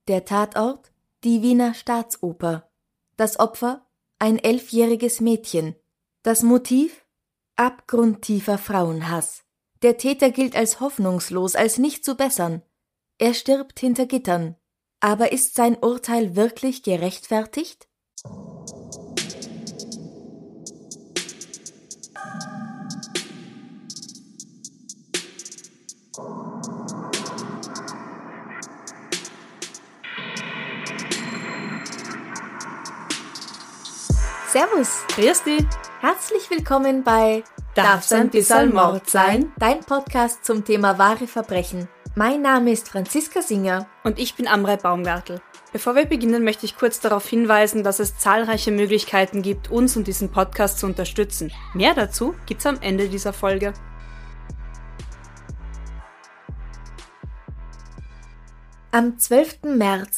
Der Tatort? Die Wiener Staatsoper. Das Opfer? Ein 11-jähriges Mädchen. Das Motiv? Abgrundtiefer Frauenhass. Der Täter gilt als hoffnungslos, als nicht zu bessern. Er stirbt hinter Gittern. Aber ist sein Urteil wirklich gerechtfertigt? Servus! Grüß dich! Herzlich willkommen bei Darf's ein bisschen Mord sein? Dein Podcast zum Thema wahre Verbrechen. Mein Name ist Franziska Singer. Und ich bin Amrei Baumgartl. Bevor wir beginnen, möchte ich kurz darauf hinweisen, dass es zahlreiche Möglichkeiten gibt, uns und diesen Podcast zu unterstützen. Mehr dazu gibt's am Ende dieser Folge. Am 12. März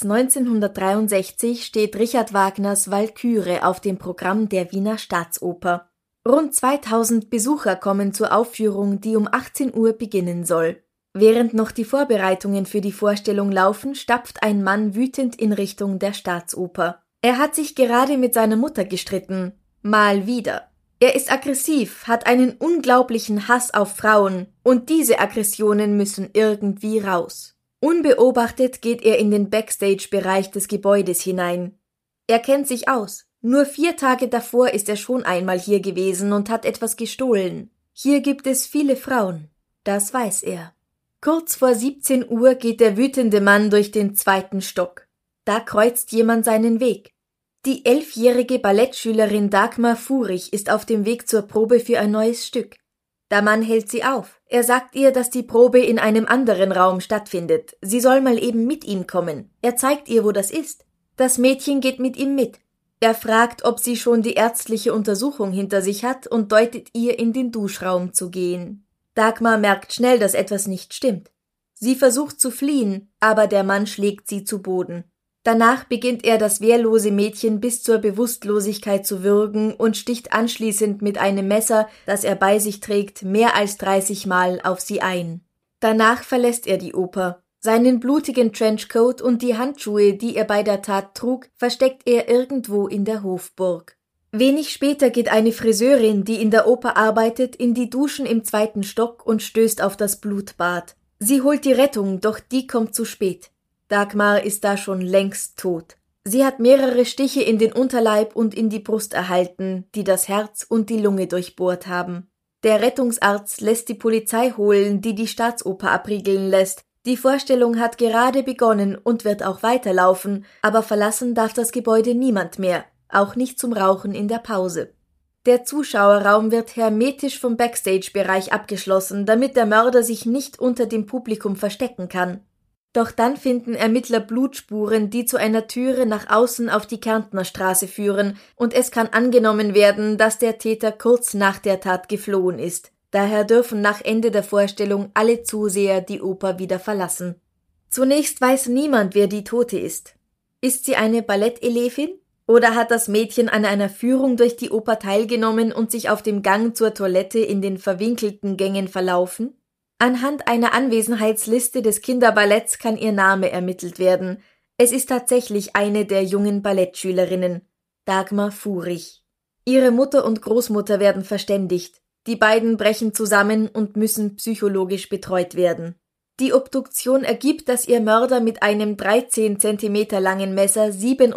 1963 steht Richard Wagners Walküre auf dem Programm der Wiener Staatsoper. Rund 2000 Besucher kommen zur Aufführung, die um 18 Uhr beginnen soll. Während noch die Vorbereitungen für die Vorstellung laufen, stapft ein Mann wütend in Richtung der Staatsoper. Er hat sich gerade mit seiner Mutter gestritten. Mal wieder. Er ist aggressiv, hat einen unglaublichen Hass auf Frauen und diese Aggressionen müssen irgendwie raus. Unbeobachtet geht er in den Backstage-Bereich des Gebäudes hinein. Er kennt sich aus. Nur 4 Tage davor ist er schon einmal hier gewesen und hat etwas gestohlen. Hier gibt es viele Frauen. Das weiß er. Kurz vor 17 Uhr geht der wütende Mann durch den 2. Stock. Da kreuzt jemand seinen Weg. Die 11-jährige Ballettschülerin Dagmar Furich ist auf dem Weg zur Probe für ein neues Stück. Der Mann hält sie auf. Er sagt ihr, dass die Probe in einem anderen Raum stattfindet. Sie soll mal eben mit ihm kommen. Er zeigt ihr, wo das ist. Das Mädchen geht mit ihm mit. Er fragt, ob sie schon die ärztliche Untersuchung hinter sich hat und deutet ihr, in den Duschraum zu gehen. Dagmar merkt schnell, dass etwas nicht stimmt. Sie versucht zu fliehen, aber der Mann schlägt sie zu Boden. Danach beginnt er, das wehrlose Mädchen bis zur Bewusstlosigkeit zu würgen und sticht anschließend mit einem Messer, das er bei sich trägt, mehr als 30 Mal auf sie ein. Danach verlässt er die Oper. Seinen blutigen Trenchcoat und die Handschuhe, die er bei der Tat trug, versteckt er irgendwo in der Hofburg. Wenig später geht eine Friseurin, die in der Oper arbeitet, in die Duschen im 2. Stock und stößt auf das Blutbad. Sie holt die Rettung, doch die kommt zu spät. Dagmar ist da schon längst tot. Sie hat mehrere Stiche in den Unterleib und in die Brust erhalten, die das Herz und die Lunge durchbohrt haben. Der Rettungsarzt lässt die Polizei holen, die die Staatsoper abriegeln lässt. Die Vorstellung hat gerade begonnen und wird auch weiterlaufen, aber verlassen darf das Gebäude niemand mehr, auch nicht zum Rauchen in der Pause. Der Zuschauerraum wird hermetisch vom Backstage-Bereich abgeschlossen, damit der Mörder sich nicht unter dem Publikum verstecken kann. Doch dann finden Ermittler Blutspuren, die zu einer Türe nach außen auf die Kärntner Straße führen, und es kann angenommen werden, dass der Täter kurz nach der Tat geflohen ist. Daher dürfen nach Ende der Vorstellung alle Zuseher die Oper wieder verlassen. Zunächst weiß niemand, wer die Tote ist. Ist sie eine Ballettelevin? Oder hat das Mädchen an einer Führung durch die Oper teilgenommen und sich auf dem Gang zur Toilette in den verwinkelten Gängen verlaufen? Anhand einer Anwesenheitsliste des Kinderballetts kann ihr Name ermittelt werden. Es ist tatsächlich eine der jungen Ballettschülerinnen, Dagmar Furich. Ihre Mutter und Großmutter werden verständigt. Die beiden brechen zusammen und müssen psychologisch betreut werden. Die Obduktion ergibt, dass ihr Mörder mit einem 13 Zentimeter langen Messer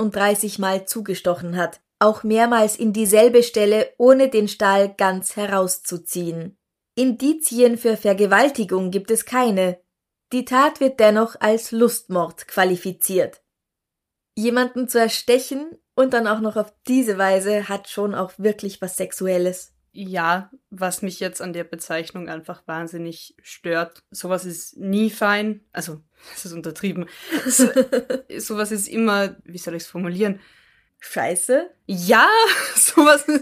37 Mal zugestochen hat, auch mehrmals in dieselbe Stelle, ohne den Stahl ganz herauszuziehen. Indizien für Vergewaltigung gibt es keine. Die Tat wird dennoch als Lustmord qualifiziert. Jemanden zu erstechen und dann auch noch auf diese Weise hat schon auch wirklich was Sexuelles. Ja, was mich jetzt an der Bezeichnung einfach wahnsinnig stört. Sowas ist nie fein. Also, das ist untertrieben. Sowas ist immer, wie soll ich es formulieren? Scheiße? Ja, sowas ist,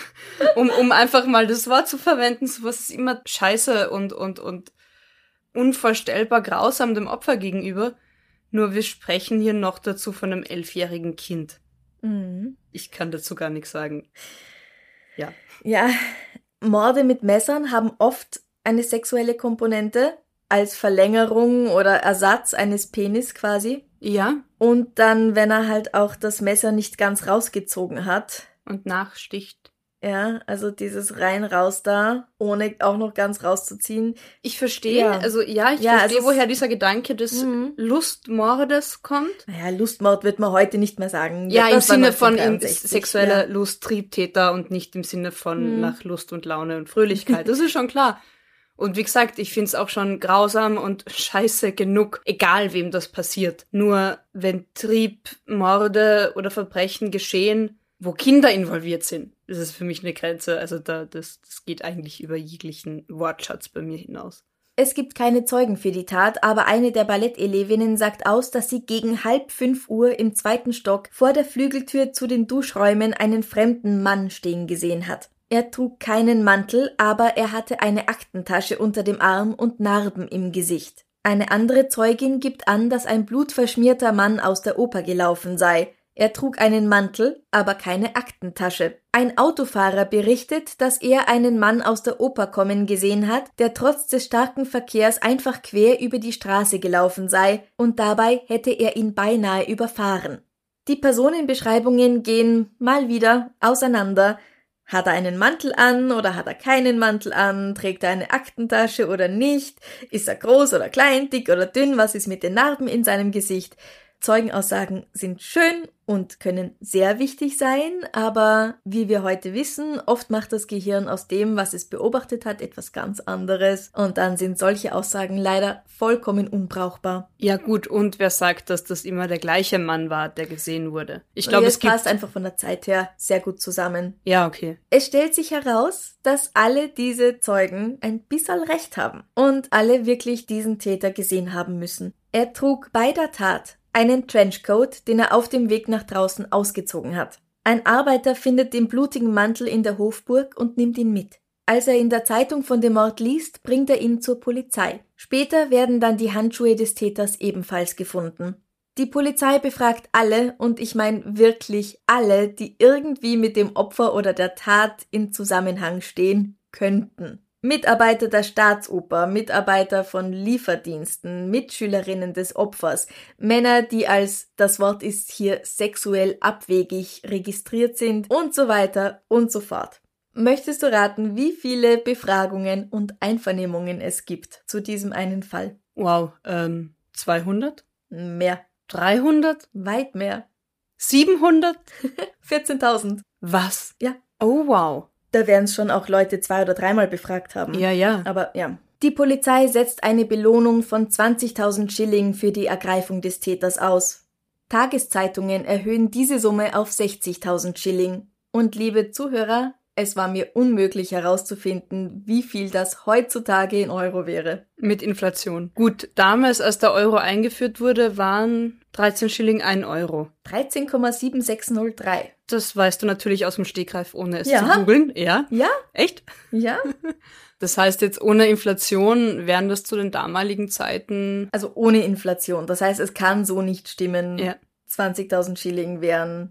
um einfach mal das Wort zu verwenden, sowas ist immer scheiße und unvorstellbar grausam dem Opfer gegenüber. Nur wir sprechen hier noch dazu von einem 11-jährigen Kind. Mhm. Ich kann dazu gar nichts sagen. Ja. Ja, Morde mit Messern haben oft eine sexuelle Komponente als Verlängerung oder Ersatz eines Penis quasi. Ja. Und dann, wenn er halt auch das Messer nicht ganz rausgezogen hat. Und nachsticht. Ja, also dieses rein raus da, ohne auch noch ganz rauszuziehen. Ich verstehe, ich verstehe, woher dieser Gedanke des Lustmordes kommt. Naja, Lustmord wird man heute nicht mehr sagen. Ja, im Sinne von sexueller Lust, Triebtäter und nicht im Sinne von nach Lust und Laune und Fröhlichkeit. Das ist schon klar. Und wie gesagt, ich find's auch schon grausam und scheiße genug, egal wem das passiert. Nur wenn Triebmorde oder Verbrechen geschehen, wo Kinder involviert sind, das ist für mich eine Grenze. Also das geht eigentlich über jeglichen Wortschatz bei mir hinaus. Es gibt keine Zeugen für die Tat, aber eine der Ballettelevinnen sagt aus, dass sie gegen 4:30 Uhr im 2. Stock vor der Flügeltür zu den Duschräumen einen fremden Mann stehen gesehen hat. Er trug keinen Mantel, aber er hatte eine Aktentasche unter dem Arm und Narben im Gesicht. Eine andere Zeugin gibt an, dass ein blutverschmierter Mann aus der Oper gelaufen sei. Er trug einen Mantel, aber keine Aktentasche. Ein Autofahrer berichtet, dass er einen Mann aus der Oper kommen gesehen hat, der trotz des starken Verkehrs einfach quer über die Straße gelaufen sei und dabei hätte er ihn beinahe überfahren. Die Personenbeschreibungen gehen mal wieder auseinander. Hat er einen Mantel an oder hat er keinen Mantel an? Trägt er eine Aktentasche oder nicht? Ist er groß oder klein, dick oder dünn? Was ist mit den Narben in seinem Gesicht? Zeugenaussagen sind schön und können sehr wichtig sein, aber wie wir heute wissen, oft macht das Gehirn aus dem, was es beobachtet hat, etwas ganz anderes und dann sind solche Aussagen leider vollkommen unbrauchbar. Ja gut, und wer sagt, dass das immer der gleiche Mann war, der gesehen wurde? Ich glaube, es passt einfach von der Zeit her sehr gut zusammen. Ja, okay. Es stellt sich heraus, dass alle diese Zeugen ein bisschen recht haben und alle wirklich diesen Täter gesehen haben müssen. Er trug bei der Tat einen Trenchcoat, den er auf dem Weg nach draußen ausgezogen hat. Ein Arbeiter findet den blutigen Mantel in der Hofburg und nimmt ihn mit. Als er in der Zeitung von dem Mord liest, bringt er ihn zur Polizei. Später werden dann die Handschuhe des Täters ebenfalls gefunden. Die Polizei befragt alle, und ich meine wirklich alle, die irgendwie mit dem Opfer oder der Tat in Zusammenhang stehen könnten. Mitarbeiter der Staatsoper, Mitarbeiter von Lieferdiensten, Mitschülerinnen des Opfers, Männer, die als, das Wort ist hier sexuell abwegig registriert sind und so weiter und so fort. Möchtest du raten, wie viele Befragungen und Einvernehmungen es gibt zu diesem einen Fall? Wow, 200? Mehr. 300? Weit mehr. 700? 14.000. Was? Ja. Oh, wow. Da werden es schon auch Leute 2- oder 3-mal befragt haben. Ja. Aber ja. Die Polizei setzt eine Belohnung von 20.000 Schilling für die Ergreifung des Täters aus. Tageszeitungen erhöhen diese Summe auf 60.000 Schilling. Und liebe Zuhörer, es war mir unmöglich herauszufinden, wie viel das heutzutage in Euro wäre. Mit Inflation. Gut, damals, als der Euro eingeführt wurde, waren 13 Schilling 1 Euro. 13,7603. Das weißt du natürlich aus dem Stegreif, ohne es zu googeln. Ja? Ja. Echt? Ja. Das heißt, jetzt ohne Inflation wären das zu den damaligen Zeiten... Also ohne Inflation. Das heißt, es kann so nicht stimmen. Ja. 20.000 Schilling wären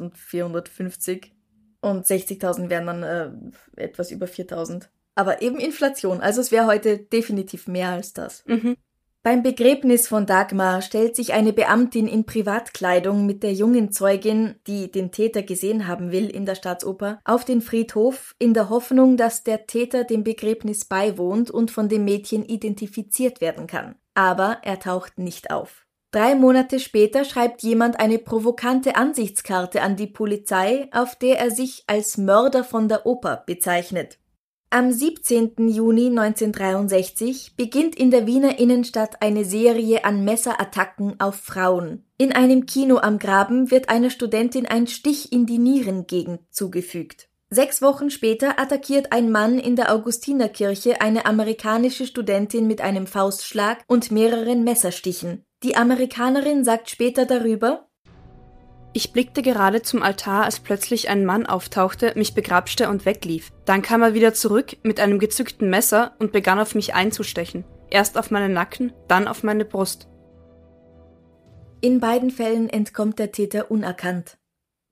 1.450 und 60.000 wären dann etwas über 4.000. Aber eben Inflation. Also es wäre heute definitiv mehr als das. Mhm. Beim Begräbnis von Dagmar stellt sich eine Beamtin in Privatkleidung mit der jungen Zeugin, die den Täter gesehen haben will in der Staatsoper, auf den Friedhof in der Hoffnung, dass der Täter dem Begräbnis beiwohnt und von dem Mädchen identifiziert werden kann. Aber er taucht nicht auf. 3 Monate später schreibt jemand eine provokante Ansichtskarte an die Polizei, auf der er sich als Mörder von der Oper bezeichnet. Am 17. Juni 1963 beginnt in der Wiener Innenstadt eine Serie an Messerattacken auf Frauen. In einem Kino am Graben wird einer Studentin ein Stich in die Nierengegend zugefügt. 6 Wochen später attackiert ein Mann in der Augustinerkirche eine amerikanische Studentin mit einem Faustschlag und mehreren Messerstichen. Die Amerikanerin sagt später darüber: Ich blickte gerade zum Altar, als plötzlich ein Mann auftauchte, mich begrapschte und weglief. Dann kam er wieder zurück mit einem gezückten Messer und begann auf mich einzustechen. Erst auf meinen Nacken, dann auf meine Brust. In beiden Fällen entkommt der Täter unerkannt.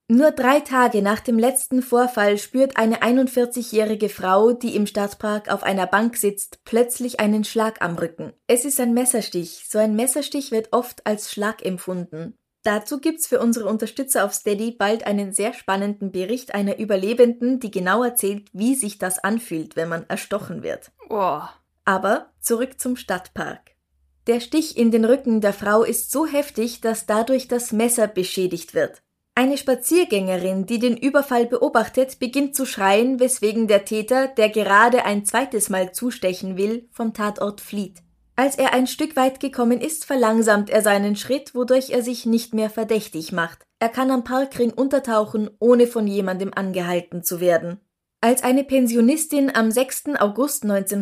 Nur 3 Tage nach dem letzten Vorfall spürt eine 41-jährige Frau, die im Stadtpark auf einer Bank sitzt, plötzlich einen Schlag am Rücken. Es ist ein Messerstich. So ein Messerstich wird oft als Schlag empfunden. Dazu gibt's für unsere Unterstützer auf Steady bald einen sehr spannenden Bericht einer Überlebenden, die genau erzählt, wie sich das anfühlt, wenn man erstochen wird. Oh. Aber zurück zum Stadtpark. Der Stich in den Rücken der Frau ist so heftig, dass dadurch das Messer beschädigt wird. Eine Spaziergängerin, die den Überfall beobachtet, beginnt zu schreien, weswegen der Täter, der gerade ein zweites Mal zustechen will, vom Tatort flieht. Als er ein Stück weit gekommen ist, verlangsamt er seinen Schritt, wodurch er sich nicht mehr verdächtig macht. Er kann am Parkring untertauchen, ohne von jemandem angehalten zu werden. Als eine Pensionistin am 6. August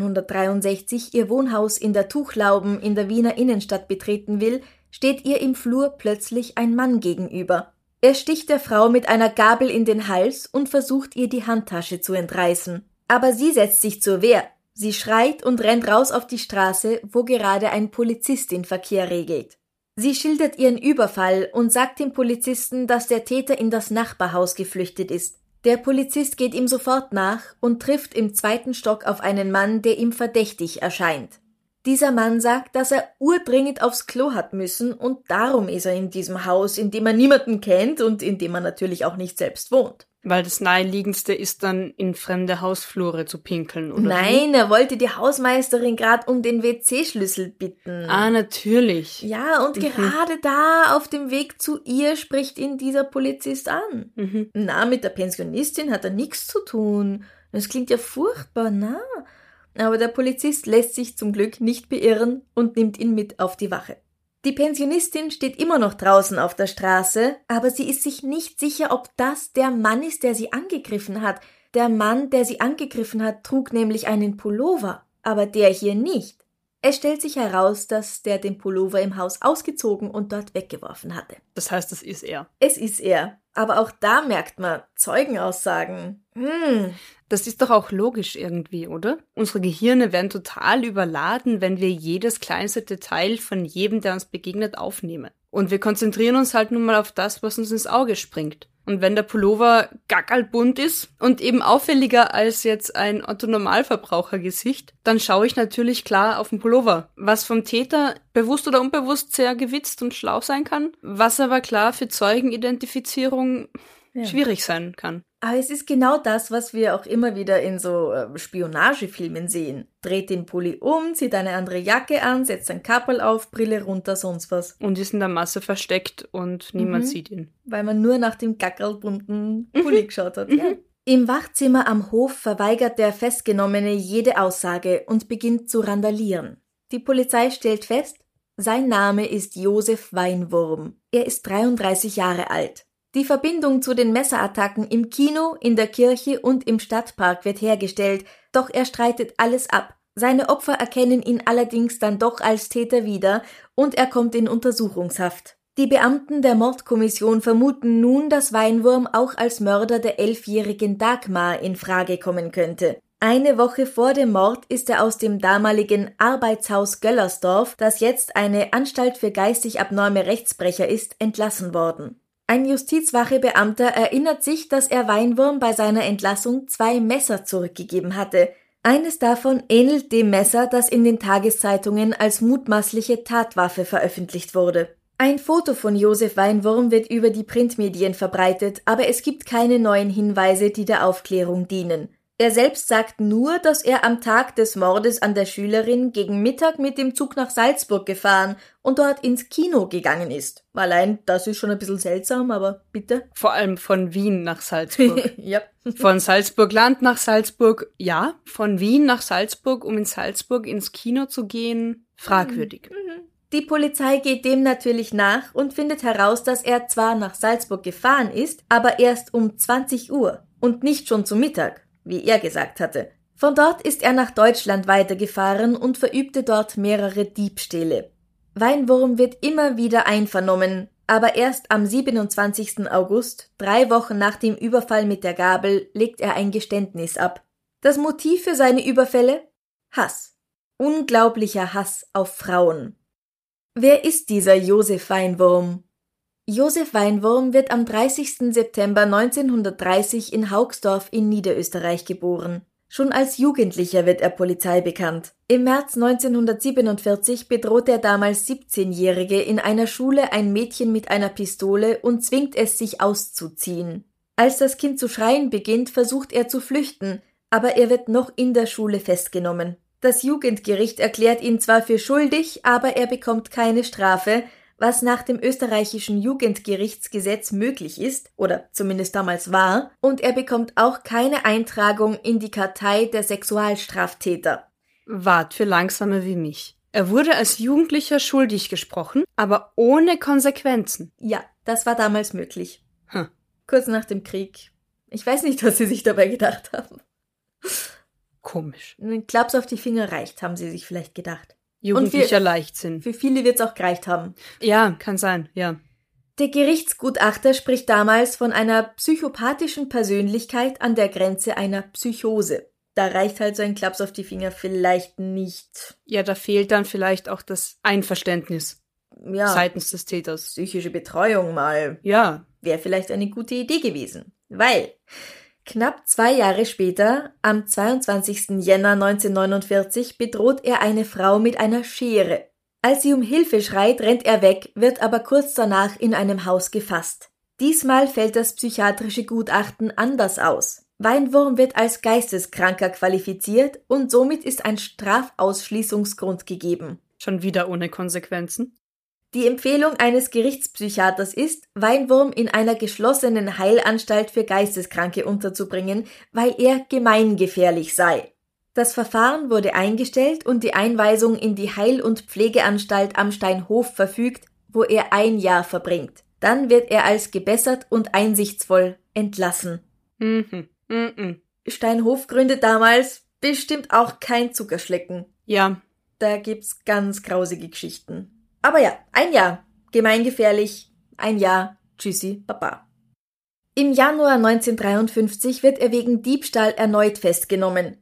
1963 ihr Wohnhaus in der Tuchlauben in der Wiener Innenstadt betreten will, steht ihr im Flur plötzlich ein Mann gegenüber. Er sticht der Frau mit einer Gabel in den Hals und versucht ihr die Handtasche zu entreißen. Aber sie setzt sich zur Wehr. Sie schreit und rennt raus auf die Straße, wo gerade ein Polizist den Verkehr regelt. Sie schildert ihren Überfall und sagt dem Polizisten, dass der Täter in das Nachbarhaus geflüchtet ist. Der Polizist geht ihm sofort nach und trifft im 2. Stock auf einen Mann, der ihm verdächtig erscheint. Dieser Mann sagt, dass er urdringend aufs Klo hat müssen und darum ist er in diesem Haus, in dem er niemanden kennt und in dem er natürlich auch nicht selbst wohnt. Weil das Naheliegendste ist dann, in fremde Hausflure zu pinkeln, oder? Nein, er wollte die Hausmeisterin gerade um den WC-Schlüssel bitten. Ah, natürlich. Ja, und gerade da, auf dem Weg zu ihr, spricht ihn dieser Polizist an. Na, mit der Pensionistin hat er nichts zu tun. Das klingt ja furchtbar, na? Aber der Polizist lässt sich zum Glück nicht beirren und nimmt ihn mit auf die Wache. Die Pensionistin steht immer noch draußen auf der Straße, aber sie ist sich nicht sicher, ob das der Mann ist, der sie angegriffen hat. Der Mann, der sie angegriffen hat, trug nämlich einen Pullover, aber der hier nicht. Es stellt sich heraus, dass der den Pullover im Haus ausgezogen und dort weggeworfen hatte. Das heißt, es ist er. Es ist er. Aber auch da merkt man Zeugenaussagen. Das ist doch auch logisch irgendwie, oder? Unsere Gehirne werden total überladen, wenn wir jedes kleinste Detail von jedem, der uns begegnet, aufnehmen. Und wir konzentrieren uns halt nun mal auf das, was uns ins Auge springt. Und wenn der Pullover gackerlbunt ist und eben auffälliger als jetzt ein Otto-Normalverbraucher-Gesicht, dann schaue ich natürlich klar auf den Pullover. Was vom Täter bewusst oder unbewusst sehr gewitzt und schlau sein kann, was aber klar für Zeugenidentifizierung schwierig sein kann. Aber es ist genau das, was wir auch immer wieder in so Spionagefilmen sehen. Dreht den Pulli um, zieht eine andere Jacke an, setzt ein Kapperl auf, Brille runter, sonst was. Und ist in der Masse versteckt und niemand sieht ihn. Weil man nur nach dem gackerlbunten Pulli geschaut hat. Ja. Im Wachzimmer am Hof verweigert der Festgenommene jede Aussage und beginnt zu randalieren. Die Polizei stellt fest, sein Name ist Josef Weinwurm. Er ist 33 Jahre alt. Die Verbindung zu den Messerattacken im Kino, in der Kirche und im Stadtpark wird hergestellt, doch er streitet alles ab. Seine Opfer erkennen ihn allerdings dann doch als Täter wieder und er kommt in Untersuchungshaft. Die Beamten der Mordkommission vermuten nun, dass Weinwurm auch als Mörder der 11-jährigen Dagmar in Frage kommen könnte. Eine Woche vor dem Mord ist er aus dem damaligen Arbeitshaus Göllersdorf, das jetzt eine Anstalt für geistig abnorme Rechtsbrecher ist, entlassen worden. Ein Justizwachebeamter erinnert sich, dass er Weinwurm bei seiner Entlassung 2 Messer zurückgegeben hatte. Eines davon ähnelt dem Messer, das in den Tageszeitungen als mutmaßliche Tatwaffe veröffentlicht wurde. Ein Foto von Josef Weinwurm wird über die Printmedien verbreitet, aber es gibt keine neuen Hinweise, die der Aufklärung dienen. Er selbst sagt nur, dass er am Tag des Mordes an der Schülerin gegen Mittag mit dem Zug nach Salzburg gefahren und dort ins Kino gegangen ist. Allein das ist schon ein bisschen seltsam, aber bitte. Vor allem von Wien nach Salzburg. Ja. Von Salzburg-Land nach Salzburg, ja. Von Wien nach Salzburg, um in Salzburg ins Kino zu gehen, fragwürdig. Die Polizei geht dem natürlich nach und findet heraus, dass er zwar nach Salzburg gefahren ist, aber erst um 20 Uhr und nicht schon zu Mittag, wie er gesagt hatte. Von dort ist er nach Deutschland weitergefahren und verübte dort mehrere Diebstähle. Weinwurm wird immer wieder einvernommen, aber erst am 27. August, 3 Wochen nach dem Überfall mit der Gabel, legt er ein Geständnis ab. Das Motiv für seine Überfälle? Hass. Unglaublicher Hass auf Frauen. Wer ist dieser Josef Weinwurm? Josef Weinwurm wird am 30. September 1930 in Hauxdorf in Niederösterreich geboren. Schon als Jugendlicher wird er Polizei bekannt. Im März 1947 bedroht der damals 17-Jährige in einer Schule ein Mädchen mit einer Pistole und zwingt es, sich auszuziehen. Als das Kind zu schreien beginnt, versucht er zu flüchten, aber er wird noch in der Schule festgenommen. Das Jugendgericht erklärt ihn zwar für schuldig, aber er bekommt keine Strafe, was nach dem österreichischen Jugendgerichtsgesetz möglich ist, oder zumindest damals war, und er bekommt auch keine Eintragung in die Kartei der Sexualstraftäter. Wart für Langsame wie mich. Er wurde als Jugendlicher schuldig gesprochen, aber ohne Konsequenzen. Ja, das war damals möglich. Kurz nach dem Krieg. Ich weiß nicht, was sie sich dabei gedacht haben. Komisch. Ein Klaps auf die Finger reicht, haben sie sich vielleicht gedacht. Jugendlicher Leichtsinn. Für viele wird es auch gereicht haben. Ja, kann sein, ja. Der Gerichtsgutachter spricht damals von einer psychopathischen Persönlichkeit an der Grenze einer Psychose. Da reicht halt so ein Klaps auf die Finger vielleicht nicht. Ja, da fehlt dann vielleicht auch das Einverständnis seitens des Täters. Psychische Betreuung mal. Ja. Wäre vielleicht eine gute Idee gewesen. Weil knapp 2 Jahre später, am 22. Jänner 1949, bedroht er eine Frau mit einer Schere. Als sie um Hilfe schreit, rennt er weg, wird aber kurz danach in einem Haus gefasst. Diesmal fällt das psychiatrische Gutachten anders aus. Weinwurm wird als Geisteskranker qualifiziert und somit ist ein Strafausschließungsgrund gegeben. Schon wieder ohne Konsequenzen? Die Empfehlung eines Gerichtspsychiaters ist, Weinwurm in einer geschlossenen Heilanstalt für Geisteskranke unterzubringen, weil er gemeingefährlich sei. Das Verfahren wurde eingestellt und die Einweisung in die Heil- und Pflegeanstalt am Steinhof verfügt, wo er 1 Jahr verbringt. Dann wird er als gebessert und einsichtsvoll entlassen. Steinhof gründet damals bestimmt auch kein Zuckerschlecken. Ja. Da gibt's ganz grausige Geschichten. Aber ja, 1 Jahr. Gemeingefährlich. 1 Jahr. Tschüssi, Baba. Im Januar 1953 wird er wegen Diebstahl erneut festgenommen.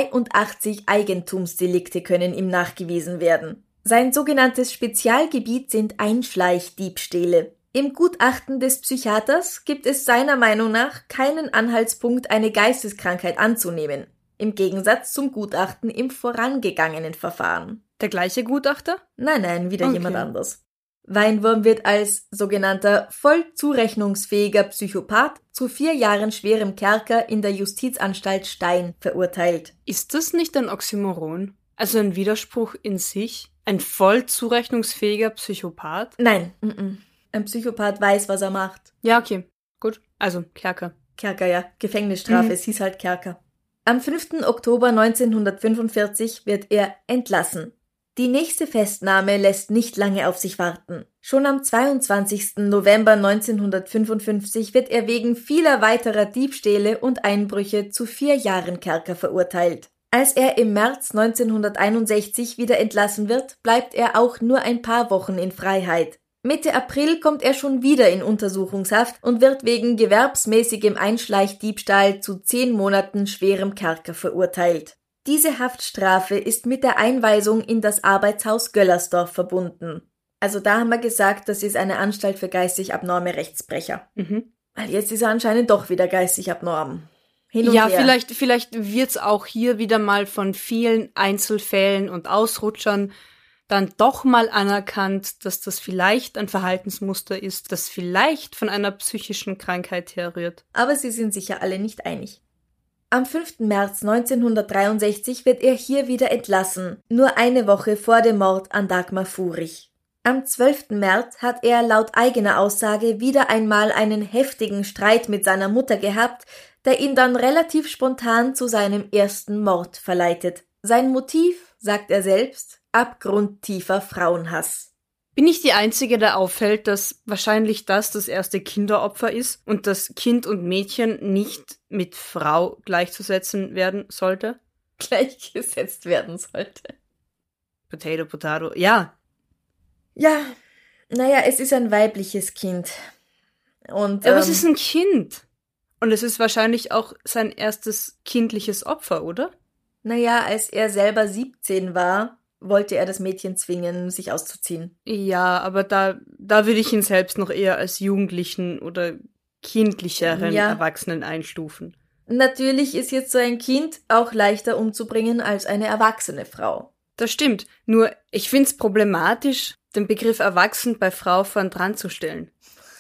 82 Eigentumsdelikte können ihm nachgewiesen werden. Sein sogenanntes Spezialgebiet sind Einschleichdiebstähle. Im Gutachten des Psychiaters gibt es seiner Meinung nach keinen Anhaltspunkt, eine Geisteskrankheit anzunehmen. Im Gegensatz zum Gutachten im vorangegangenen Verfahren. Der gleiche Gutachter? Nein, wieder jemand anders. Weinwurm wird als sogenannter voll zurechnungsfähiger Psychopath zu 4 Jahren schwerem Kerker in der Justizanstalt Stein verurteilt. Ist das nicht ein Oxymoron? Also ein Widerspruch in sich? Ein voll zurechnungsfähiger Psychopath? Nein, ein Psychopath weiß, was er macht. Ja, okay, gut. Also Kerker. Kerker, ja. Gefängnisstrafe, es hieß halt Kerker. Am 5. Oktober 1945 wird er entlassen. Die nächste Festnahme lässt nicht lange auf sich warten. Schon am 22. November 1955 wird er wegen vieler weiterer Diebstähle und Einbrüche zu 4 Jahren Kerker verurteilt. Als er im März 1961 wieder entlassen wird, bleibt er auch nur ein paar Wochen in Freiheit. Mitte April kommt er schon wieder in Untersuchungshaft und wird wegen gewerbsmäßigem Einschleichdiebstahl zu 10 Monaten schwerem Kerker verurteilt. Diese Haftstrafe ist mit der Einweisung in das Arbeitshaus Göllersdorf verbunden. Also da haben wir gesagt, das ist eine Anstalt für geistig abnorme Rechtsbrecher. Weil jetzt ist er anscheinend doch wieder geistig abnorm. Hin und her. Vielleicht wird's auch hier wieder mal von vielen Einzelfällen und Ausrutschern dann doch mal anerkannt, dass das vielleicht ein Verhaltensmuster ist, das vielleicht von einer psychischen Krankheit herrührt. Aber sie sind sicher alle nicht einig. Am 5. März 1963 wird er hier wieder entlassen, nur eine Woche vor dem Mord an Dagmar Furich. Am 12. März hat er laut eigener Aussage wieder einmal einen heftigen Streit mit seiner Mutter gehabt, der ihn dann relativ spontan zu seinem ersten Mord verleitet. Sein Motiv, sagt er selbst, abgrundtiefer Frauenhass. Bin ich die Einzige, der auffällt, dass wahrscheinlich das erste Kinderopfer ist und das Kind und Mädchen nicht mit Frau gleichzusetzen werden sollte? Gleichgesetzt werden sollte. Potato, potato, ja. Ja, naja, es ist ein weibliches Kind. Und, aber es ist ein Kind. Und es ist wahrscheinlich auch sein erstes kindliches Opfer, oder? Naja, als er selber 17 war, wollte er das Mädchen zwingen, sich auszuziehen. Ja, aber da würde ich ihn selbst noch eher als Jugendlichen oder kindlicheren Erwachsenen einstufen. Natürlich ist jetzt so ein Kind auch leichter umzubringen als eine erwachsene Frau. Das stimmt. Nur, ich find's problematisch, den Begriff erwachsen bei Frau vorn dran zu stellen.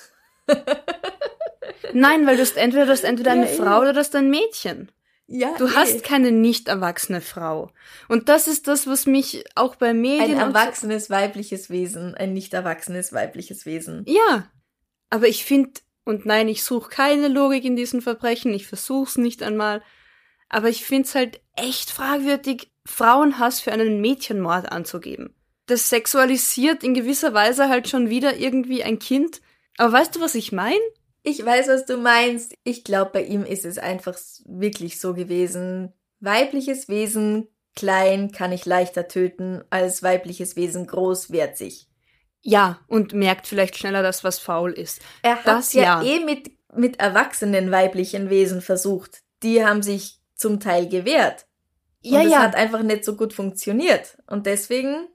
Nein, weil du hast entweder eine Frau oder du hast ein Mädchen. Ja, du hast keine nicht erwachsene Frau. Und das ist das, was mich auch bei Medien... Ein erwachsenes weibliches Wesen, ein nicht erwachsenes weibliches Wesen. Ja, aber ich finde, und nein, ich suche keine Logik in diesen Verbrechen, ich versuch's nicht einmal, aber ich find's halt echt fragwürdig, Frauenhass für einen Mädchenmord anzugeben. Das sexualisiert in gewisser Weise halt schon wieder irgendwie ein Kind. Aber weißt du, was ich meine? Ich weiß, was du meinst. Ich glaube, bei ihm ist es einfach wirklich so gewesen. Weibliches Wesen, klein, kann ich leichter töten, als weibliches Wesen, groß, wehrt sich. Ja, und merkt vielleicht schneller, dass was faul ist. Er hat es ja mit erwachsenen weiblichen Wesen versucht. Die haben sich zum Teil gewehrt. Und es hat einfach nicht so gut funktioniert. Und deswegen,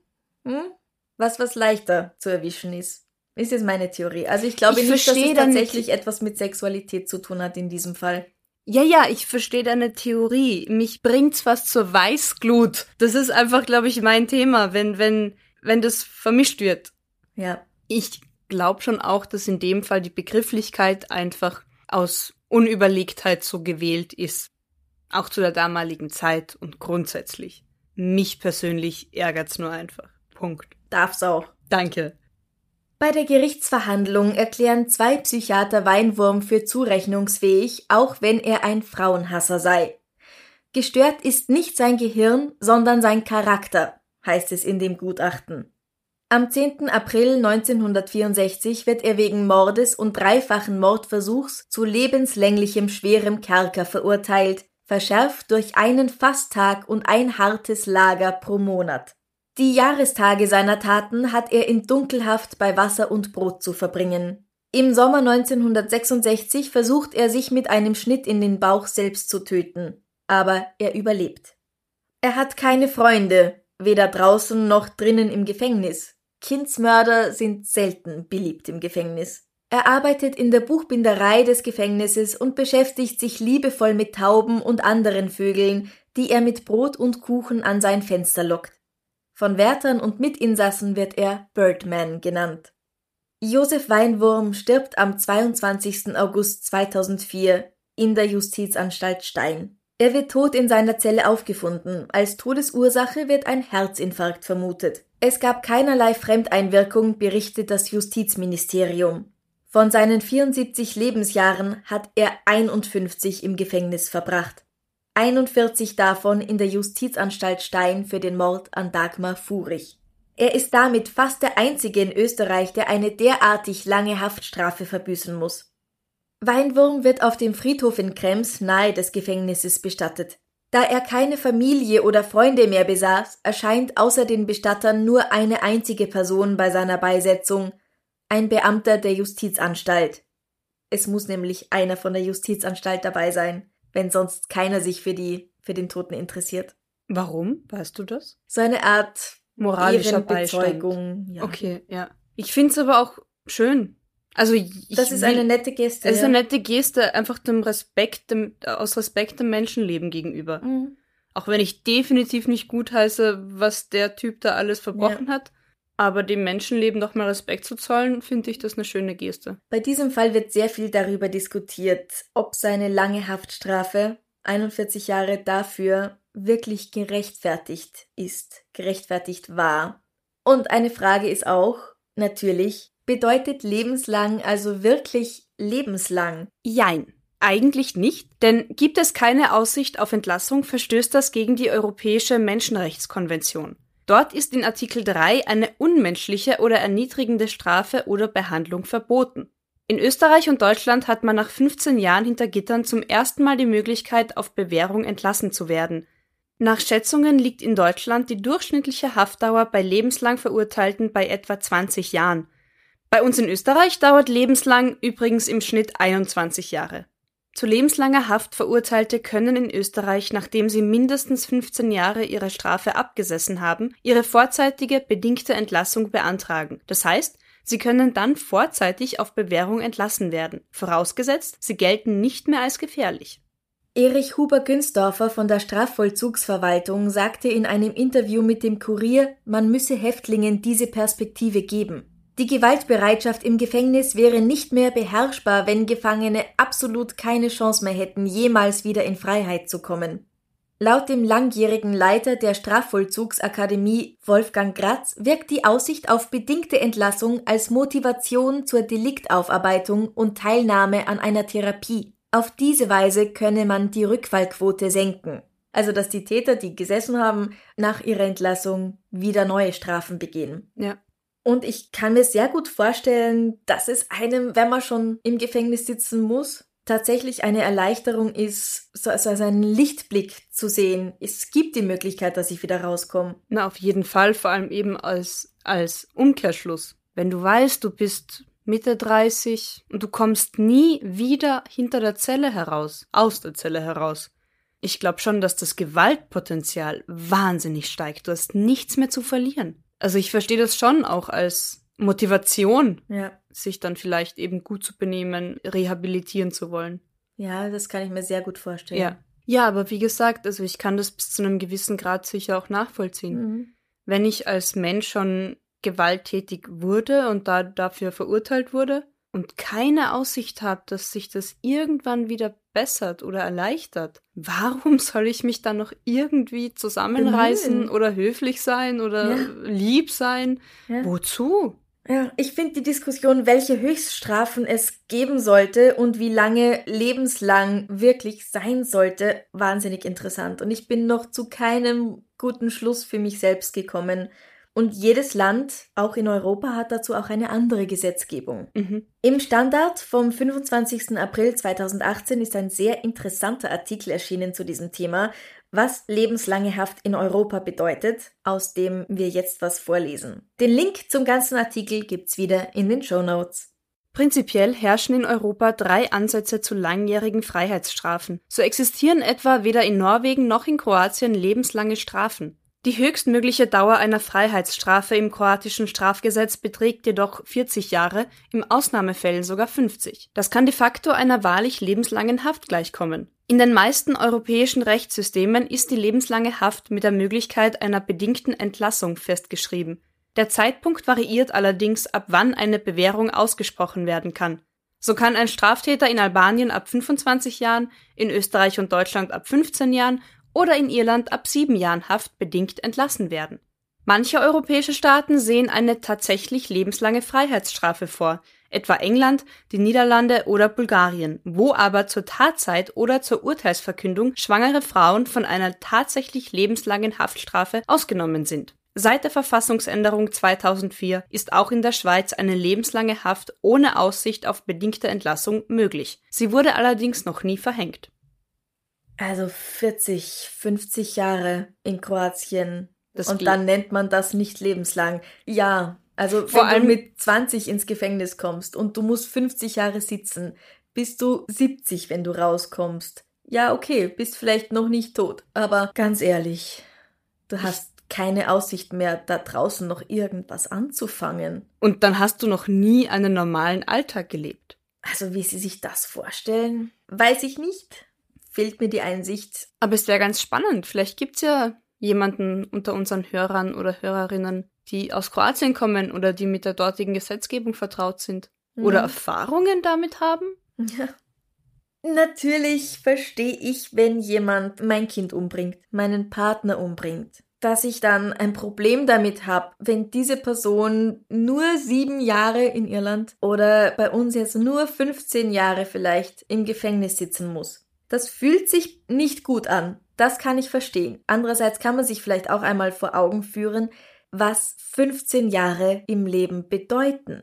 was leichter zu erwischen ist. Ist jetzt meine Theorie. Also ich glaube nicht, dass es tatsächlich etwas mit Sexualität zu tun hat in diesem Fall. Ja, ich verstehe deine Theorie. Mich bringt's fast zur Weißglut. Das ist einfach, glaube ich, mein Thema, wenn das vermischt wird. Ja. Ich glaube schon auch, dass in dem Fall die Begrifflichkeit einfach aus Unüberlegtheit so gewählt ist. Auch zu der damaligen Zeit und grundsätzlich. Mich persönlich ärgert's nur einfach. Punkt. Darf's auch. Danke. Bei der Gerichtsverhandlung erklären 2 Psychiater Weinwurm für zurechnungsfähig, auch wenn er ein Frauenhasser sei. Gestört ist nicht sein Gehirn, sondern sein Charakter, heißt es in dem Gutachten. Am 10. April 1964 wird er wegen Mordes und 3-fachen Mordversuchs zu lebenslänglichem schwerem Kerker verurteilt, verschärft durch einen Fasttag und ein hartes Lager pro Monat. Die Jahrestage seiner Taten hat er in Dunkelhaft bei Wasser und Brot zu verbringen. Im Sommer 1966 versucht er sich mit einem Schnitt in den Bauch selbst zu töten, aber er überlebt. Er hat keine Freunde, weder draußen noch drinnen im Gefängnis. Kindsmörder sind selten beliebt im Gefängnis. Er arbeitet in der Buchbinderei des Gefängnisses und beschäftigt sich liebevoll mit Tauben und anderen Vögeln, die er mit Brot und Kuchen an sein Fenster lockt. Von Wärtern und Mitinsassen wird er Birdman genannt. Josef Weinwurm stirbt am 22. August 2004 in der Justizanstalt Stein. Er wird tot in seiner Zelle aufgefunden. Als Todesursache wird ein Herzinfarkt vermutet. Es gab keinerlei Fremdeinwirkung, berichtet das Justizministerium. Von seinen 74 Lebensjahren hat er 51 im Gefängnis verbracht. 41 davon in der Justizanstalt Stein für den Mord an Dagmar Furich. Er ist damit fast der einzige in Österreich, der eine derartig lange Haftstrafe verbüßen muss. Weinwurm wird auf dem Friedhof in Krems nahe des Gefängnisses bestattet. Da er keine Familie oder Freunde mehr besaß, erscheint außer den Bestattern nur eine einzige Person bei seiner Beisetzung, ein Beamter der Justizanstalt. Es muss nämlich einer von der Justizanstalt dabei sein, wenn sonst keiner sich für den Toten interessiert. Warum? Weißt du das? So eine Art moralischer Beistand. Ja. Okay, ja. Ich find's aber auch schön. Also das ist eine nette Geste. Es ist eine nette Geste, einfach aus Respekt dem Menschenleben gegenüber. Mhm. Auch wenn ich definitiv nicht gutheiße, was der Typ da alles verbrochen hat. Aber dem Menschenleben doch mal Respekt zu zollen, finde ich das eine schöne Geste. Bei diesem Fall wird sehr viel darüber diskutiert, ob seine lange Haftstrafe, 41 Jahre dafür, wirklich gerechtfertigt war. Und eine Frage ist auch, natürlich, bedeutet lebenslang also wirklich lebenslang? Jein. Eigentlich nicht, denn gibt es keine Aussicht auf Entlassung, verstößt das gegen die Europäische Menschenrechtskonvention. Dort ist in Artikel 3 eine unmenschliche oder erniedrigende Strafe oder Behandlung verboten. In Österreich und Deutschland hat man nach 15 Jahren hinter Gittern zum ersten Mal die Möglichkeit, auf Bewährung entlassen zu werden. Nach Schätzungen liegt in Deutschland die durchschnittliche Haftdauer bei lebenslang Verurteilten bei etwa 20 Jahren. Bei uns in Österreich dauert lebenslang übrigens im Schnitt 21 Jahre. Zu lebenslanger Haft Verurteilte können in Österreich, nachdem sie mindestens 15 Jahre ihre Strafe abgesessen haben, ihre vorzeitige bedingte Entlassung beantragen. Das heißt, sie können dann vorzeitig auf Bewährung entlassen werden, vorausgesetzt, sie gelten nicht mehr als gefährlich. Erich Huber-Günsdorfer von der Strafvollzugsverwaltung sagte in einem Interview mit dem Kurier, man müsse Häftlingen diese Perspektive geben. Die Gewaltbereitschaft im Gefängnis wäre nicht mehr beherrschbar, wenn Gefangene absolut keine Chance mehr hätten, jemals wieder in Freiheit zu kommen. Laut dem langjährigen Leiter der Strafvollzugsakademie Wolfgang Gratz wirkt die Aussicht auf bedingte Entlassung als Motivation zur Deliktaufarbeitung und Teilnahme an einer Therapie. Auf diese Weise könne man die Rückfallquote senken. Also, dass die Täter, die gesessen haben, nach ihrer Entlassung wieder neue Strafen begehen. Ja. Und ich kann mir sehr gut vorstellen, dass es einem, wenn man schon im Gefängnis sitzen muss, tatsächlich eine Erleichterung ist, so als einen Lichtblick zu sehen. Es gibt die Möglichkeit, dass ich wieder rauskomme. Na, auf jeden Fall, vor allem eben als Umkehrschluss. Wenn du weißt, du bist Mitte 30 und du kommst nie wieder hinter der Zelle heraus, aus der Zelle heraus. Ich glaube schon, dass das Gewaltpotenzial wahnsinnig steigt. Du hast nichts mehr zu verlieren. Also ich verstehe das schon auch als Motivation, sich dann vielleicht eben gut zu benehmen, rehabilitieren zu wollen. Ja, das kann ich mir sehr gut vorstellen. Ja, aber wie gesagt, also ich kann das bis zu einem gewissen Grad sicher auch nachvollziehen. Mhm. Wenn ich als Mensch schon gewalttätig wurde und dafür verurteilt wurde und keine Aussicht habe, dass sich das irgendwann wieder bessert oder erleichtert, warum soll ich mich dann noch irgendwie zusammenreißen oder höflich sein oder lieb sein? Ja. Wozu? Ja, ich finde die Diskussion, welche Höchststrafen es geben sollte und wie lange lebenslang wirklich sein sollte, wahnsinnig interessant. Und ich bin noch zu keinem guten Schluss für mich selbst gekommen. Und jedes Land, auch in Europa, hat dazu auch eine andere Gesetzgebung. Mhm. Im Standard vom 25. April 2018 ist ein sehr interessanter Artikel erschienen zu diesem Thema, was lebenslange Haft in Europa bedeutet, aus dem wir jetzt was vorlesen. Den Link zum ganzen Artikel gibt's wieder in den Shownotes. Prinzipiell herrschen in Europa 3 Ansätze zu langjährigen Freiheitsstrafen. So existieren etwa weder in Norwegen noch in Kroatien lebenslange Strafen. Die höchstmögliche Dauer einer Freiheitsstrafe im kroatischen Strafgesetz beträgt jedoch 40 Jahre, in Ausnahmefällen sogar 50. Das kann de facto einer wahrlich lebenslangen Haft gleichkommen. In den meisten europäischen Rechtssystemen ist die lebenslange Haft mit der Möglichkeit einer bedingten Entlassung festgeschrieben. Der Zeitpunkt variiert allerdings, ab wann eine Bewährung ausgesprochen werden kann. So kann ein Straftäter in Albanien ab 25 Jahren, in Österreich und Deutschland ab 15 Jahren oder in Irland ab 7 Jahren Haft bedingt entlassen werden. Manche europäische Staaten sehen eine tatsächlich lebenslange Freiheitsstrafe vor, etwa England, die Niederlande oder Bulgarien, wo aber zur Tatzeit oder zur Urteilsverkündung schwangere Frauen von einer tatsächlich lebenslangen Haftstrafe ausgenommen sind. Seit der Verfassungsänderung 2004 ist auch in der Schweiz eine lebenslange Haft ohne Aussicht auf bedingte Entlassung möglich. Sie wurde allerdings noch nie verhängt. Also 40, 50 Jahre in Kroatien. Und geht. Dann nennt man das nicht lebenslang. Ja, also Vor wenn allem du mit 20 ins Gefängnis kommst und du musst 50 Jahre sitzen, bist du 70, wenn du rauskommst. Ja, okay, bist vielleicht noch nicht tot. Aber ganz ehrlich, du hast keine Aussicht mehr, da draußen noch irgendwas anzufangen. Und dann hast du noch nie einen normalen Alltag gelebt. Also wie sie sich das vorstellen, weiß ich nicht. Fehlt mir die Einsicht. Aber es wäre ganz spannend. Vielleicht gibt's ja jemanden unter unseren Hörern oder Hörerinnen, die aus Kroatien kommen oder die mit der dortigen Gesetzgebung vertraut sind. Oder Erfahrungen damit haben. Ja. Natürlich verstehe ich, wenn jemand mein Kind umbringt, meinen Partner umbringt. Dass ich dann ein Problem damit habe, wenn diese Person nur 7 Jahre in Irland oder bei uns jetzt nur 15 Jahre vielleicht im Gefängnis sitzen muss. Das fühlt sich nicht gut an. Das kann ich verstehen. Andererseits kann man sich vielleicht auch einmal vor Augen führen, was 15 Jahre im Leben bedeuten.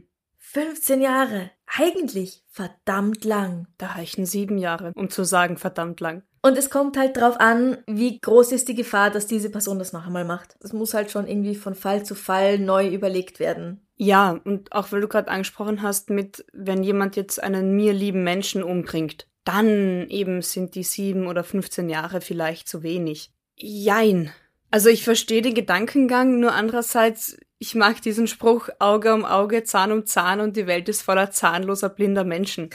15 Jahre. Eigentlich verdammt lang. Da reichen 7 Jahre, um zu sagen verdammt lang. Und es kommt halt drauf an, wie groß ist die Gefahr, dass diese Person das noch einmal macht. Das muss halt schon irgendwie von Fall zu Fall neu überlegt werden. Ja, und auch weil du gerade angesprochen hast wenn jemand jetzt einen mir lieben Menschen umbringt, dann eben sind die 7 oder 15 Jahre vielleicht zu wenig. Jein. Also ich verstehe den Gedankengang, nur andererseits, ich mag diesen Spruch, Auge um Auge, Zahn um Zahn und die Welt ist voller zahnloser, blinder Menschen.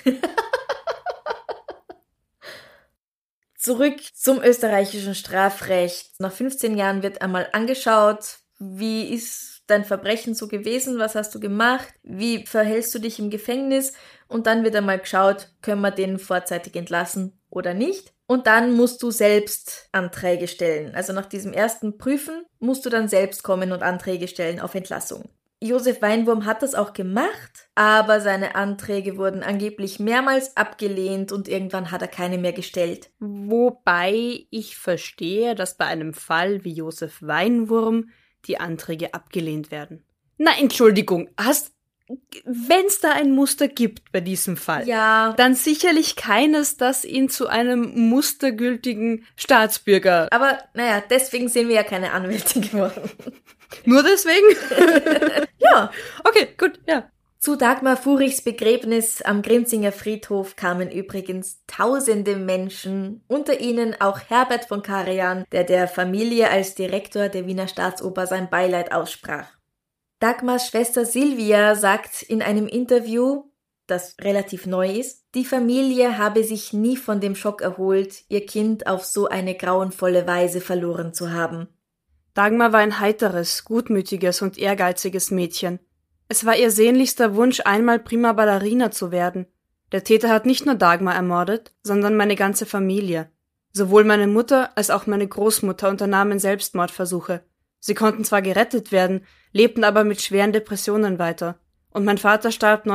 Zurück zum österreichischen Strafrecht. Nach 15 Jahren wird einmal angeschaut, wie ist dein Verbrechen so gewesen, was hast du gemacht, wie verhältst du dich im Gefängnis und dann wird einmal geschaut, können wir den vorzeitig entlassen oder nicht. Und dann musst du selbst Anträge stellen. Also nach diesem ersten Prüfen musst du dann selbst kommen und Anträge stellen auf Entlassung. Josef Weinwurm hat das auch gemacht, aber seine Anträge wurden angeblich mehrmals abgelehnt und irgendwann hat er keine mehr gestellt. Wobei ich verstehe, dass bei einem Fall wie Josef Weinwurm die Anträge abgelehnt werden. Na, Entschuldigung, wenn es da ein Muster gibt bei diesem Fall, ja, dann sicherlich keines, das ihn zu einem mustergültigen Staatsbürger... Aber naja, deswegen sind wir ja keine Anwälte geworden. Nur deswegen? Ja. Okay, gut, ja. Zu Dagmar Furichs Begräbnis am Grinzinger Friedhof kamen übrigens tausende Menschen, unter ihnen auch Herbert von Karajan, der Familie als Direktor der Wiener Staatsoper sein Beileid aussprach. Dagmars Schwester Silvia sagt in einem Interview, das relativ neu ist, die Familie habe sich nie von dem Schock erholt, ihr Kind auf so eine grauenvolle Weise verloren zu haben. Dagmar war ein heiteres, gutmütiges und ehrgeiziges Mädchen. Es war ihr sehnlichster Wunsch, einmal Prima Ballerina zu werden. Der Täter hat nicht nur Dagmar ermordet, sondern meine ganze Familie. Sowohl meine Mutter als auch meine Großmutter unternahmen Selbstmordversuche. Sie konnten zwar gerettet werden, lebten aber mit schweren Depressionen weiter. Und mein Vater starb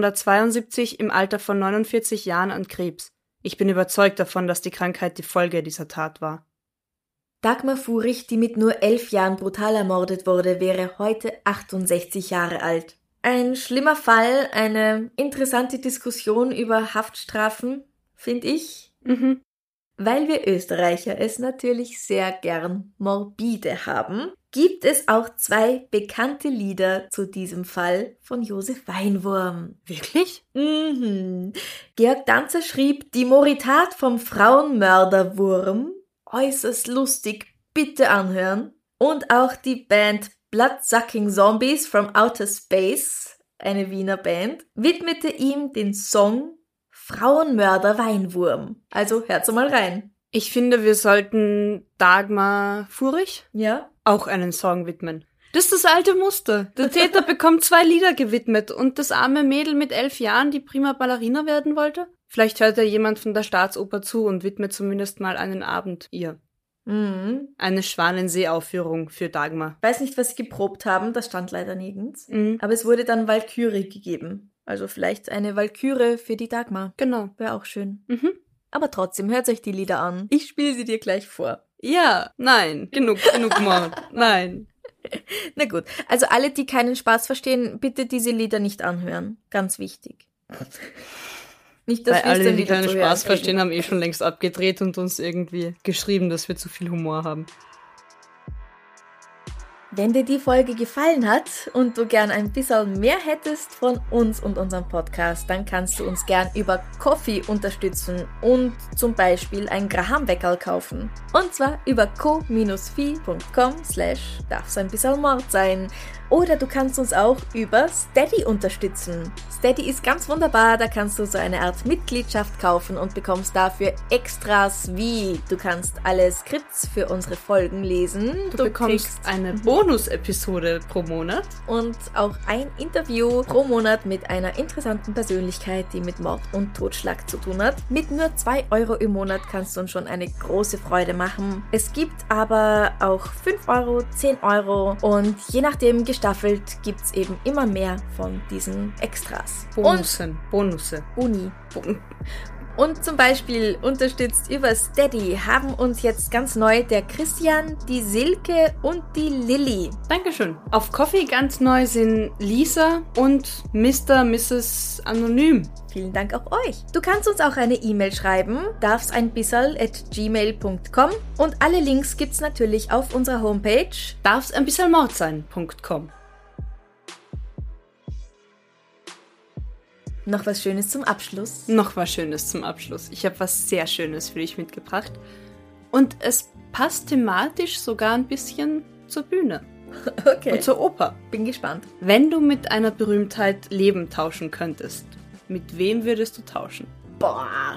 1972 im Alter von 49 Jahren an Krebs. Ich bin überzeugt davon, dass die Krankheit die Folge dieser Tat war. Dagmar Furich, die mit nur 11 Jahren brutal ermordet wurde, wäre heute 68 Jahre alt. Ein schlimmer Fall, eine interessante Diskussion über Haftstrafen, finde ich. Mhm. Weil wir Österreicher es natürlich sehr gern morbide haben, gibt es auch 2 bekannte Lieder zu diesem Fall von Josef Weinwurm. Wirklich? Mhm. Georg Danzer schrieb die Moritat vom Frauenmörderwurm. Äußerst lustig, bitte anhören. Und auch die Band Bloodsucking Zombies from Outer Space, eine Wiener Band, widmete ihm den Song Frauenmörder Weinwurm. Also hört's mal rein. Ich finde, wir sollten Dagmar Furich auch einen Song widmen. Das ist das alte Muster. Der Täter bekommt 2 Lieder gewidmet und das arme Mädel mit 11 Jahren, die Prima Ballerina werden wollte? Vielleicht hört ja jemand von der Staatsoper zu und widmet zumindest mal einen Abend ihr. Mhm. Eine Schwanensee-Aufführung für Dagmar. Weiß nicht, was sie geprobt haben, das stand leider nirgends. Aber es wurde dann Walküre gegeben. Also vielleicht eine Walküre für die Dagmar. Genau. Wäre auch schön. Mhm. Aber trotzdem, hört euch die Lieder an. Ich spiele sie dir gleich vor. Ja, nein. Genug Mord. Nein. Na gut, also alle, die keinen Spaß verstehen, bitte diese Lieder nicht anhören. Ganz wichtig. Nicht, dass weil alle, die wieder keinen Spaß verstehen, haben schon längst abgedreht und uns irgendwie geschrieben, dass wir zu viel Humor haben. Wenn dir die Folge gefallen hat und du gern ein bisschen mehr hättest von uns und unserem Podcast, dann kannst du uns gern über Ko-fi unterstützen und zum Beispiel ein Graham-Weckerl kaufen. Und zwar über ko-fi.com/darf's ein bisschen Mord sein. Oder du kannst uns auch über Steady unterstützen. Steady ist ganz wunderbar, da kannst du so eine Art Mitgliedschaft kaufen und bekommst dafür Extras wie du kannst alle Skripts für unsere Folgen lesen. Du bekommst eine Bonus-Episode pro Monat. Und auch ein Interview pro Monat mit einer interessanten Persönlichkeit, die mit Mord und Totschlag zu tun hat. Mit nur 2 Euro im Monat kannst du uns schon eine große Freude machen. Es gibt aber auch 5 Euro, 10 Euro und je nachdem gestaffelt gibt's eben immer mehr von diesen Extras. Bonusse. Uni. Und zum Beispiel unterstützt über Steady haben uns jetzt ganz neu der Christian, die Silke und die Lilly. Dankeschön. Auf Ko-fi ganz neu sind Lisa und Mr. Mrs. Anonym. Vielen Dank auch euch. Du kannst uns auch eine E-Mail schreiben, darfseinbisserl@gmail.com und alle Links gibt's natürlich auf unserer Homepage darfseinbisserlmordsein.com. Noch was Schönes zum Abschluss? Noch was Schönes zum Abschluss. Ich habe was sehr Schönes für dich mitgebracht. Und es passt thematisch sogar ein bisschen zur Bühne. Okay. Und zur Oper. Bin gespannt. Wenn du mit einer Berühmtheit Leben tauschen könntest, mit wem würdest du tauschen? Boah.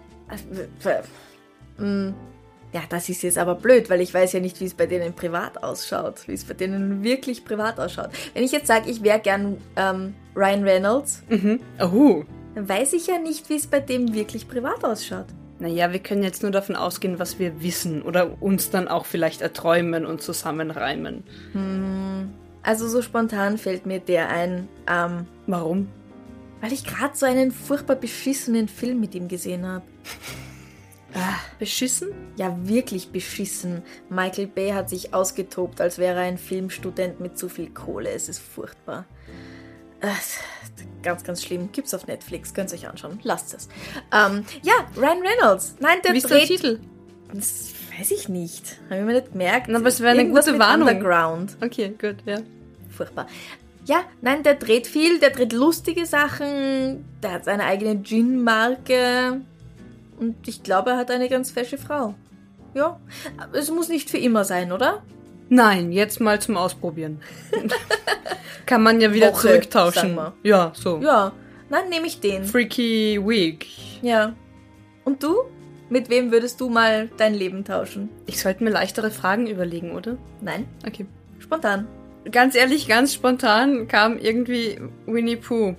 Ja, das ist jetzt aber blöd, weil ich weiß ja nicht, wie es bei denen privat ausschaut. Wie es bei denen wirklich privat ausschaut. Wenn ich jetzt sage, ich wäre gern Ryan Reynolds, Mhm. dann weiß ich ja nicht, wie es bei dem wirklich privat ausschaut. Naja, wir können jetzt nur davon ausgehen, was wir wissen oder uns dann auch vielleicht erträumen und zusammenreimen. Also so spontan fällt mir der ein, Warum? weil ich gerade so einen furchtbar beschissenen Film mit ihm gesehen habe. Beschissen? Ja, wirklich beschissen. Michael Bay hat sich ausgetobt, als wäre er ein Filmstudent mit zu viel Kohle. Es ist furchtbar. Ganz, ganz schlimm. Gibt's auf Netflix. Könnt ihr euch anschauen. Lasst es. Ja, Ryan Reynolds. Nein, der Wie ist der Titel? Das weiß ich nicht. Habe ich mir nicht gemerkt. Na, aber es wäre eine Irgendwas gute mit Warnung. Underground. Okay, gut, ja. Furchtbar. Ja, nein, der dreht viel. Der dreht lustige Sachen. Der hat seine eigene Gin-Marke. Und ich glaube, er hat eine ganz fesche Frau. Ja, aber es muss nicht für immer sein, oder? Nein, jetzt mal zum Ausprobieren. Kann man ja wieder Woche, zurücktauschen. sagen wir. Ja, so. Ja, dann nehme ich den. Freaky Week. Ja. Und du? Mit wem würdest du mal dein Leben tauschen? Ich sollte mir leichtere Fragen überlegen, oder? Nein, Okay. spontan. Ganz ehrlich, ganz spontan kam irgendwie Winnie Pooh.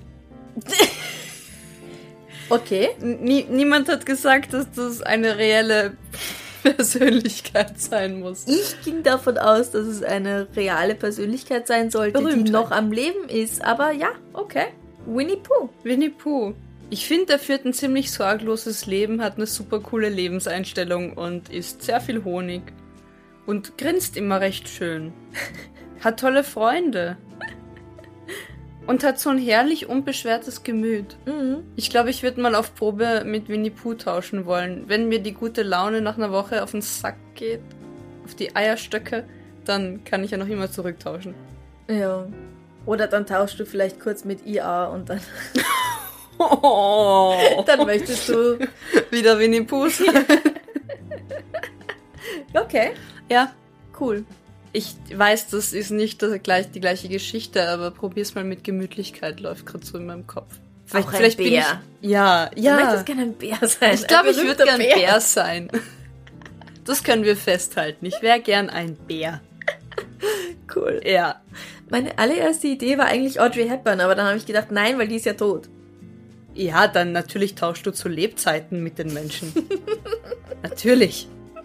Okay. Niemand hat gesagt, dass das eine reelle Persönlichkeit sein muss. Ich ging davon aus, dass es eine reale Persönlichkeit sein sollte, die Berühmtheit. noch am Leben ist. Aber ja, okay. Winnie Pooh. Winnie Pooh. Ich finde, der führt ein ziemlich sorgloses Leben, hat eine super coole Lebenseinstellung und isst sehr viel Honig. Und grinst immer recht schön. Hat tolle Freunde. Und hat so ein herrlich unbeschwertes Gemüt. Mhm. Ich glaube, ich würde mal auf Probe mit Winnie Pooh tauschen wollen. Wenn mir die gute Laune nach einer Woche auf den Sack geht, auf die Eierstöcke, dann kann ich ja noch immer zurücktauschen. Ja. Oder dann tauschst du vielleicht kurz mit IA und dann, Oh. dann möchtest du... Wieder Winnie Pooh sein. Okay, Ja. cool. Ich weiß, das ist nicht die gleiche Geschichte, aber probier's mal mit Gemütlichkeit, läuft gerade so in meinem Kopf. Auch ein Bär. Ja. Du möchtest gerne ein Bär sein. Ich glaube, Ein ich würde berühmter gern Bär sein. Das können wir festhalten. Ich wäre gern ein Bär. Cool. Ja. Meine allererste Idee war eigentlich Audrey Hepburn, aber dann habe ich gedacht, nein, weil die ist ja tot. Ja, dann natürlich tauschst du zu Lebzeiten mit den Menschen. Natürlich.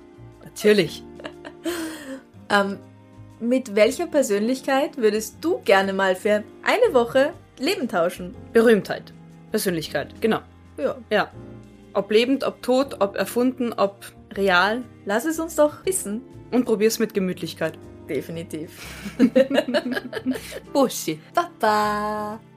Mit welcher Persönlichkeit würdest du gerne mal für eine Woche Leben tauschen? Berühmtheit. Persönlichkeit, genau. Ja. Ja. Ob lebend, ob tot, ob erfunden, ob real. Lass es uns doch wissen. Und probier's mit Gemütlichkeit. Definitiv. Bussi. Baba.